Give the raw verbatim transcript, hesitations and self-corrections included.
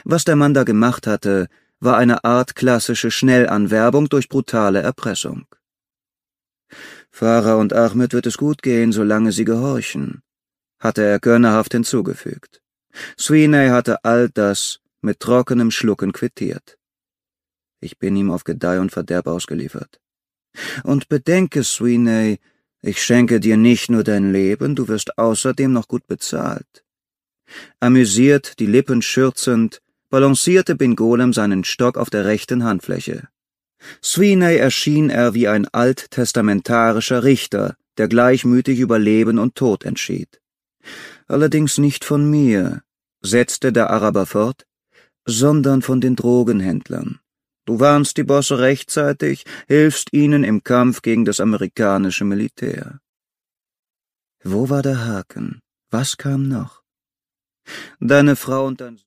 Was der Mann da gemacht hatte, war eine Art klassische Schnellanwerbung durch brutale Erpressung. »Farah und Ahmed wird es gut gehen, solange sie gehorchen«, hatte er gönnerhaft hinzugefügt. Sweeney hatte all das mit trockenem Schlucken quittiert. »Ich bin ihm auf Gedeih und Verderb ausgeliefert. Und bedenke, Sweeney, ich schenke dir nicht nur dein Leben, du wirst außerdem noch gut bezahlt.« Amüsiert, die Lippen schürzend, balancierte Bin Golem seinen Stock auf der rechten Handfläche. Sweeney erschien er wie ein alttestamentarischer Richter, der gleichmütig über Leben und Tod entschied. »Allerdings nicht von mir«, setzte der Araber fort, »sondern von den Drogenhändlern. Du warnst die Bosse rechtzeitig, hilfst ihnen im Kampf gegen das amerikanische Militär.« Wo war der Haken? Was kam noch? »Deine Frau und dein